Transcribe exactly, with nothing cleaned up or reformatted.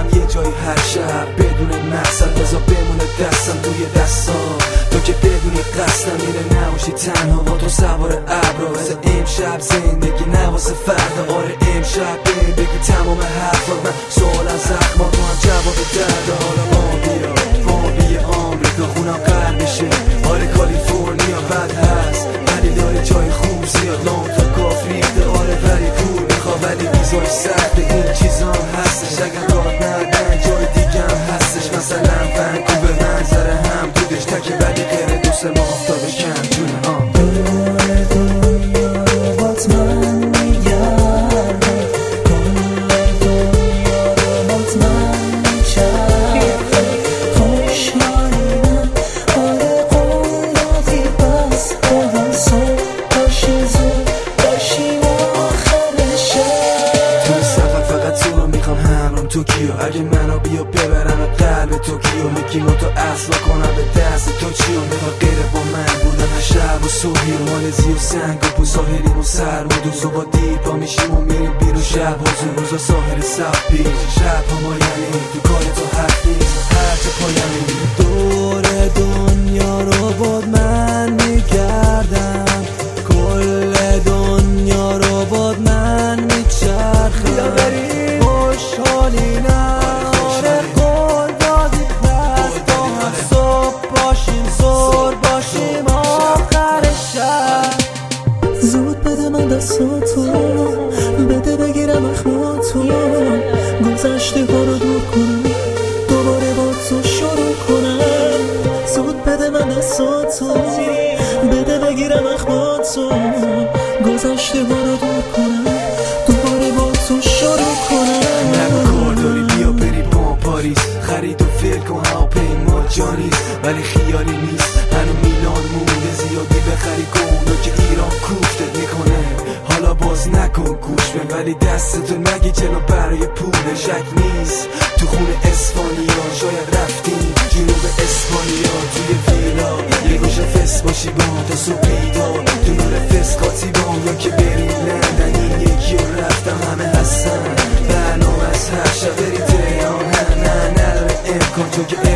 هم یه جایی هر شب بدون مقصد بذار بمونه دستم توی دستام تو که بدونی قصدم میره نباشی تنها با تو سوار ابرا واسه امشب زندگی نه واسه فردا آره امشب بریم بگی تمام حرفا من سوال از زخما تو هم جواب درد حالا ما بیا ما بیا آمریکا خونم قلبشه آره کالیفورنیا بد هست ولی داره جای خوب زیاد لام تا کاف ریخته آره ولی پول میخوا ولی ویزای سخته این چیزام هستش اگر راه ندن جای دیگم هستش مثلا ونکوور منظر هم دودش تکه ولی غیر دوست ما آفتابش کم جونه ها توکیو اگه منو بیا ببرم قلب توکیو میگی ما تو اصلا کنم به دست تو چیو میخواد غیره با من بودن شب و صبحی و مالزی و سنگ و پو ساحلیم و سرم و دوز و با دیر پا میشیم و میریم بیرون شب حضور روزا ساحل سب پیش شب ها ما یعنی تو کار تو حرف نیست هرچه پایمی دور دنیا رو باد من میگردم کل دنیا رو باد من میچرخم خوشحالی ناره قول دادی پس با هم صبح باشیم زور باشیم آخر شب زود بده من دستاتو بده بگیرم اخماتو گذشته ها رو دور کنم دوباره با تو شروع کنم زود بده من دستاتو بده بگیرم اخماتو گذشته ها رو دور کنم دوباره با تو شروع کنم نگو کار داری بیا بری با پاریس خرید و فکر کن هواپیما جانیست ولی خیالی نیست هنو میلان مونده زیادی بخری کن که ایران کوفتت میکنه حالا باز نکن گوش به ولی دستتو نگی جلو برای پول شک نیست تو خونه اسپانیا شاید رفتیم جنوب اسپانیا توی ویلا یه گوشه فس باشی با تا صبح بیدار تو نور فسقاتی با یا که بریم لندن این یکی رو رفتم همه هستن برنامه از هر شب بری تهران نه نه نداره امکان چون که